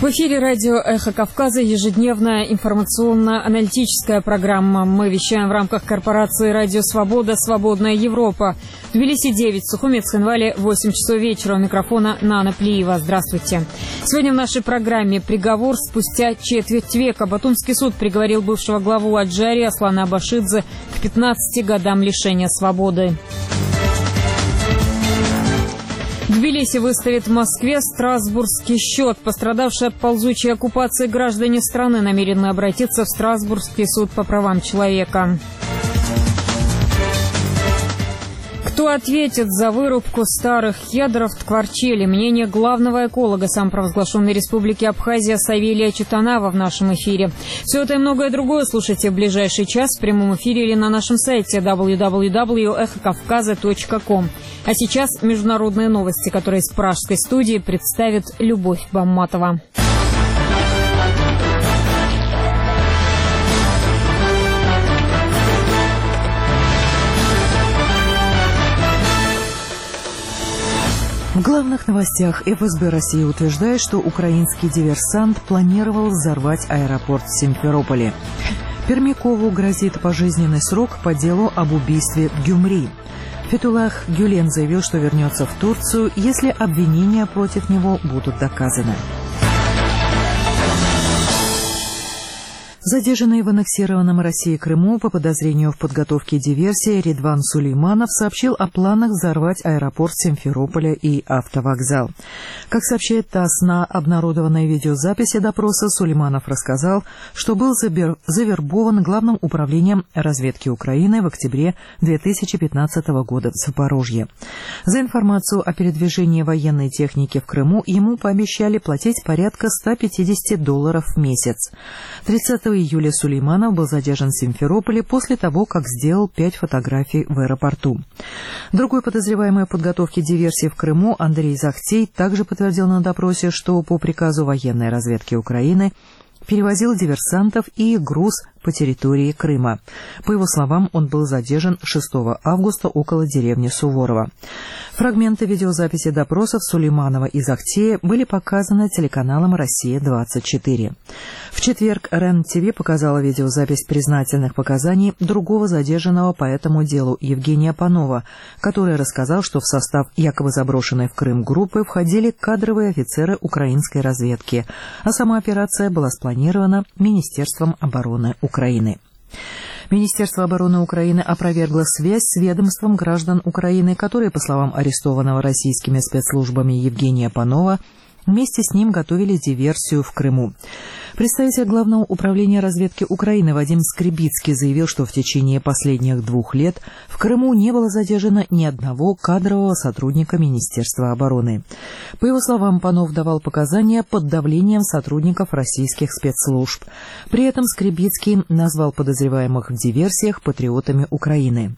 В эфире радио «Эхо Кавказа» ежедневная информационно-аналитическая программа. Мы вещаем в рамках корпорации «Радио Свобода. Свободная Европа». В Тбилиси 9, в Сухуме, Цхинвале 8 часов вечера. У микрофона Нана Плиева. Здравствуйте. Сегодня в нашей программе приговор спустя четверть века. Батумский суд приговорил бывшего главу Аджарии Аслана Абашидзе к 15 годам лишения свободы. Тбилиси выставит в Москве страсбургский счет. Пострадавшие от ползучей оккупации граждане страны намерены обратиться в Страсбургский суд по правам человека. Кто ответит за вырубку старых кедров в Ткварчеле? Мнение главного эколога самопровозглашенной республики Абхазия Савелия Читанава в нашем эфире. Все это и многое другое слушайте в ближайший час в прямом эфире или на нашем сайте www.эхокавказа.ком. А сейчас международные новости, которые из пражской студии представит Любовь Бамматова. В главных новостях ФСБ России утверждает, что украинский диверсант планировал взорвать аэропорт в Симферополе. Пермякову грозит пожизненный срок по делу об убийстве в Гюмри. Фетуллах Гюлен заявил, что вернется в Турцию, если обвинения против него будут доказаны. Задержанный в аннексированном России Крыму по подозрению в подготовке диверсии Редван Сулейманов сообщил о планах взорвать аэропорт Симферополя и автовокзал. Как сообщает ТАСС, на обнародованной видеозаписи допроса Сулейманов рассказал, что был завербован Главным управлением разведки Украины в октябре 2015 года в Запорожье. За информацию о передвижении военной техники в Крыму ему пообещали платить порядка $150 в месяц. 30 июля Сулейманов был задержан в Симферополе после того, как сделал 5 фотографий в аэропорту. Другой подозреваемый в подготовке диверсии в Крыму Андрей Захтей также подтвердил на допросе, что по приказу военной разведки Украины перевозил диверсантов и груз по территории Крыма. По его словам, он был задержан 6 августа около деревни Суворова. Фрагменты видеозаписи допросов Сулейманова и Захтея были показаны телеканалом «Россия-24». В четверг РЕН-ТВ показала видеозапись признательных показаний другого задержанного по этому делу Евгения Панова, который рассказал, что в состав якобы заброшенной в Крым группы входили кадровые офицеры украинской разведки, а сама операция была спланирована Министерством обороны Украины. Министерство обороны Украины опровергло связь с ведомством граждан Украины, которые, по словам арестованного российскими спецслужбами Евгения Панова, вместе с ним готовили диверсию в Крыму. Представитель Главного управления разведки Украины Вадим Скребицкий заявил, что в течение последних 2 лет в Крыму не было задержано ни одного кадрового сотрудника Министерства обороны. По его словам, Панов давал показания под давлением сотрудников российских спецслужб. При этом Скребицкий назвал подозреваемых в диверсиях патриотами Украины.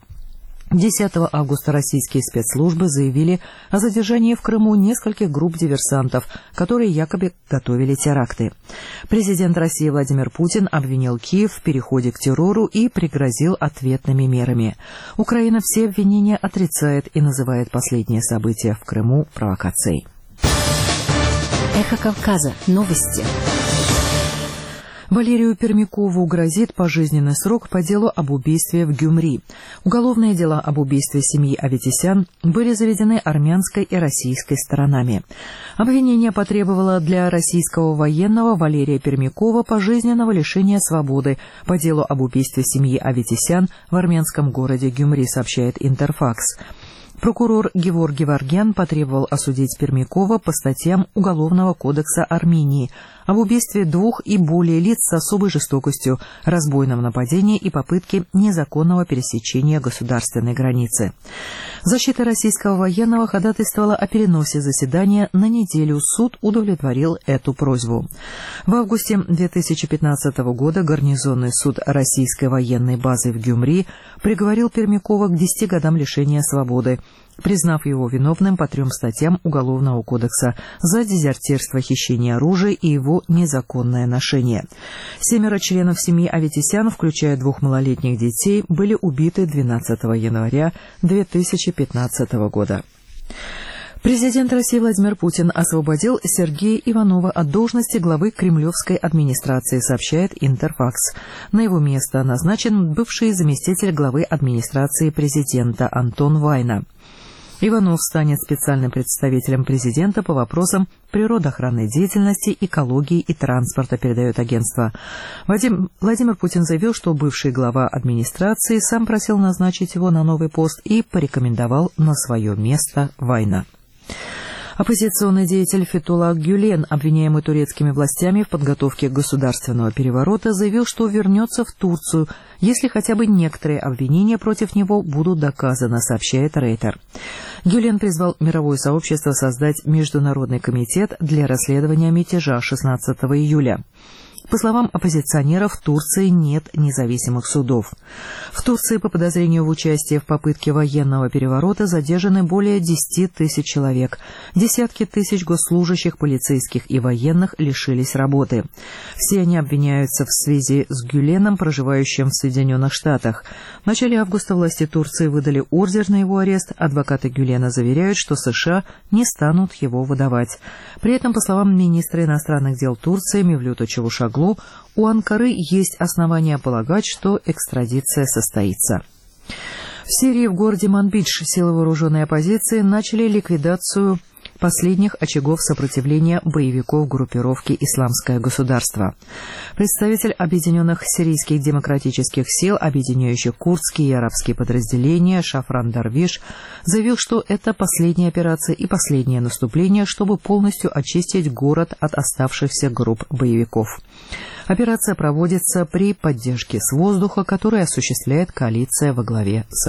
10 августа российские спецслужбы заявили о задержании в Крыму нескольких групп диверсантов, которые якобы готовили теракты. Президент России Владимир Путин обвинил Киев в переходе к террору и пригрозил ответными мерами. Украина все обвинения отрицает и называет последние события в Крыму провокацией. Эхо Кавказа. Новости. Валерию Пермякову грозит пожизненный срок по делу об убийстве в Гюмри. Уголовные дела об убийстве семьи Аветисян были заведены армянской и российской сторонами. Обвинение потребовало для российского военного Валерия Пермякова пожизненного лишения свободы по делу об убийстве семьи Аветисян в армянском городе Гюмри, сообщает Интерфакс. Прокурор Геворг Геворгян потребовал осудить Пермякова по статьям Уголовного кодекса Армении об убийстве 2 и более лиц с особой жестокостью, разбойном нападении и попытке незаконного пересечения государственной границы. Защита российского военного ходатайствовала о переносе заседания на неделю. Суд удовлетворил эту просьбу. В августе 2015 года гарнизонный суд российской военной базы в Гюмри приговорил Пермякова к 10 годам лишения свободы, признав его виновным по 3 статьям Уголовного кодекса за дезертирство, хищение оружия и его незаконное ношение. 7 членов семьи Аветисян, включая 2 малолетних детей, были убиты 12 января 2015 года. Президент России Владимир Путин освободил Сергея Иванова от должности главы кремлевской администрации, сообщает Интерфакс. На его место назначен бывший заместитель главы администрации президента Антон Вайна. Иванов станет специальным представителем президента по вопросам природоохранной деятельности, экологии и транспорта, передает агентство. Владимир Путин заявил, что бывший глава администрации сам просил назначить его на новый пост и порекомендовал на свое место Вайна. Оппозиционный деятель Фетхуллах Гюлен, обвиняемый турецкими властями в подготовке государственного переворота, заявил, что вернется в Турцию, если хотя бы некоторые обвинения против него будут доказаны, сообщает Рейтер. Гюлен призвал мировое сообщество создать Международный комитет для расследования мятежа 16 июля. По словам оппозиционеров, в Турции нет независимых судов. В Турции по подозрению в участии в попытке военного переворота задержаны более 10 тысяч человек. Десятки тысяч госслужащих, полицейских и военных лишились работы. Все они обвиняются в связи с Гюленом, проживающим в Соединенных Штатах. В начале августа власти Турции выдали ордер на его арест. Адвокаты Гюлена заверяют, что США не станут его выдавать. При этом, по словам министра иностранных дел Турции Мевлюта Чавушоглу, у Анкары есть основания полагать, что экстрадиция состоится. В Сирии в городе Манбидж силы вооруженной оппозиции начали ликвидацию последних очагов сопротивления боевиков группировки «Исламское государство». Представитель Объединенных сирийских демократических сил, объединяющих курдские и арабские подразделения, Шафран Дарвиш, заявил, что это последняя операция и последнее наступление, чтобы полностью очистить город от оставшихся групп боевиков. Операция проводится при поддержке с воздуха, которую осуществляет коалиция во главе с